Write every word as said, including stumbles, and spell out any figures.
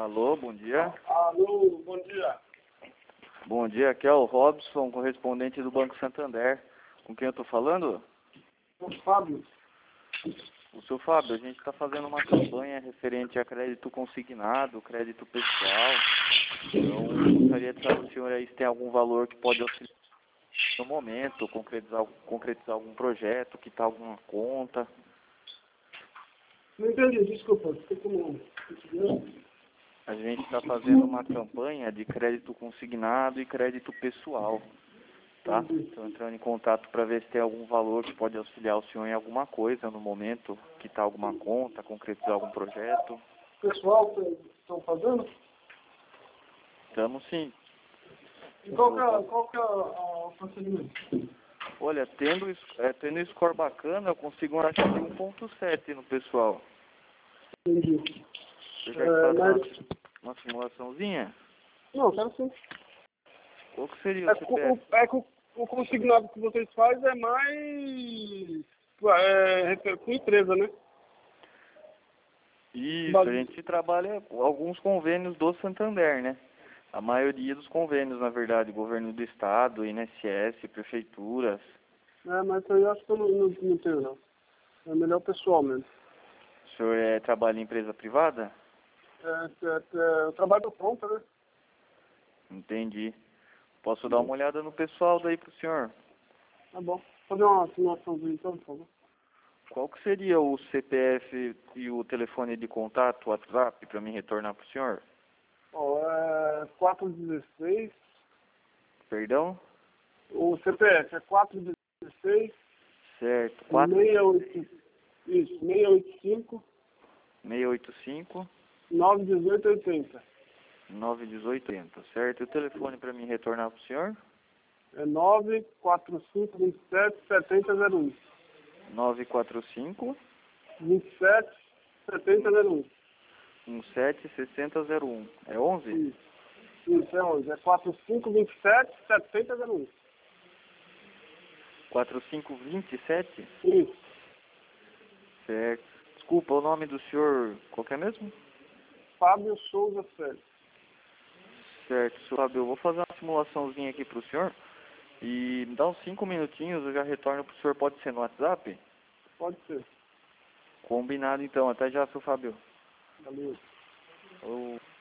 Alô, bom dia. Alô, bom dia. Bom dia, aqui é o Robson, correspondente do Banco Santander. Com quem eu estou falando? O Fábio. O seu Fábio, a gente está fazendo uma campanha referente a crédito consignado, crédito pessoal. Então, gostaria de saber se o senhor aí se tem algum valor que pode auxiliar no momento, concretizar, concretizar algum projeto, quitar alguma conta. Não entendi, desculpa. Fiquei com... A gente está fazendo uma campanha de crédito consignado e crédito pessoal, tá? Estou entrando em contato para ver se tem algum valor que pode auxiliar o senhor em alguma coisa no momento, quitar alguma conta, concretizar algum projeto. Pessoal, estão fazendo? Estamos sim. E qual que é, qual que é a- o procedimento? Olha, tendo, es- é, tendo score bacana, eu consigo uma taxa de um ponto sete no pessoal. Entendi. Você já É, faz uma, mas... uma simulaçãozinha? Não, quero sim. Qual que seria É, o co- C P F? o, é que o, o consignado que vocês fazem é mais... É, com empresa, né? Isso, Mas- a gente trabalha com alguns convênios do Santander, né? A maioria dos convênios, na verdade, governo do estado, I N S S, prefeituras. É, mas isso aí eu acho que eu não, não, não tenho, não. É melhor o pessoal mesmo. O senhor é, trabalha em empresa privada? É, é, é, eu trabalho pronto, né? Entendi. Posso dar uma olhada no pessoal daí pro senhor? Tá bom. Fazer uma simulaçãozinha então, por favor. Qual que seria o C P F e o telefone de contato, WhatsApp, para mim retornar pro senhor? Ó, é quatro dezesseis, Perdão? o C P F é quatro dezesseis, Certo. quatro seis oito, isso, seis oito cinco, seis oito cinco, nove um oito oito zero. nove um oito oito, certo? E o telefone para mim retornar pro senhor? É nove quatro cinco dois sete sete zero zero um. nove quatro cinco, vinte e sete, setenta zero um. um sete seis zero zero um. É onze? Isso, isso, é onze. É quatro cinco dois sete sete zero um. quatro cinco dois sete? Isso. Certo. Desculpa, o nome do senhor, qual que é mesmo? Fábio Souza Félix. Certo, senhor Fábio, eu vou fazer uma simulaçãozinha aqui pro senhor e me dá uns cinco minutinhos, eu já retorno pro senhor, pode ser no WhatsApp? Pode ser. Combinado então, até já, seu Fábio. Valeu. Ô,